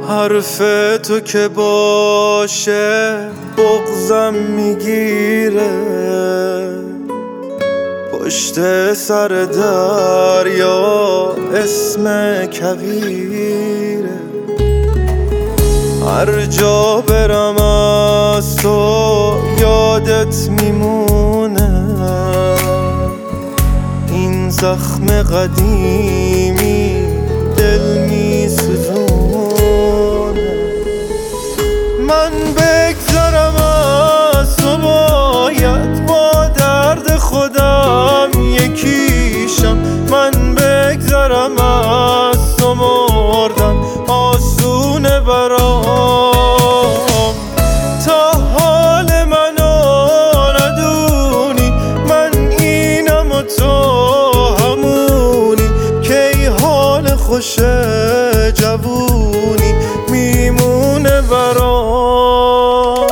حرف تو که باشه بغضم میگیره، پشت سر دریا اسم کویره. هر جا برم از تو یادت میمونه، این زخم قدیمی دل میسوزونه. من بگذرم از تو باید با درد خودم یکیشم. من بگذرم از تو مردن آسونه برام. تا حال منو ندونی من اینم و تو همونی، کی حال خوش جوونی میمونه برام.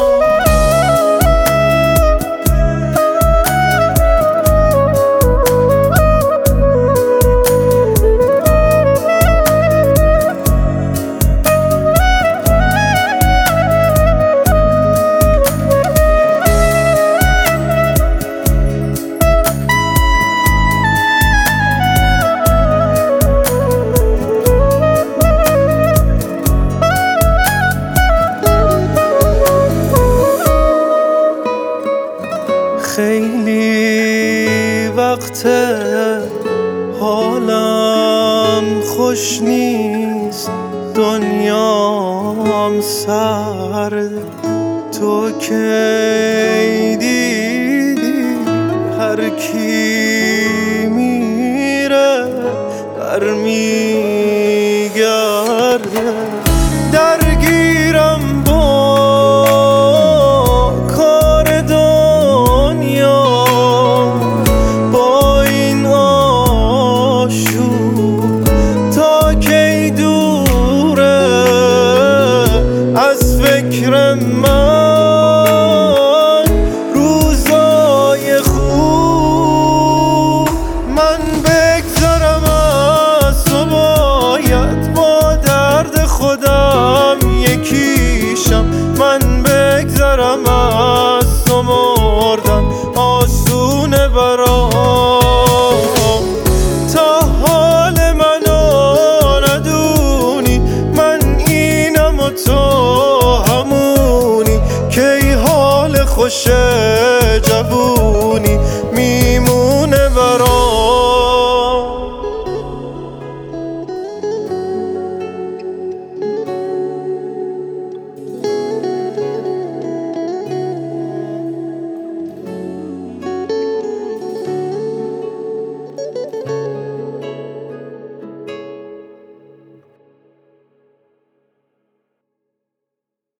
خیلی وقته حالم خوش نیست، دنیام سرد. تو کی دیدی هر کی میره برمیگرده؟ درگیرم با کار دنیا، با این آشوب تا کی دوره از فکر من روزای خوب. من بگذرم از تو باید با درد خودم یکیشم. من بگذرم از تو مردن آسونه برام. تا حال منو ندونی من اینم و تو همونی، کی حال خوش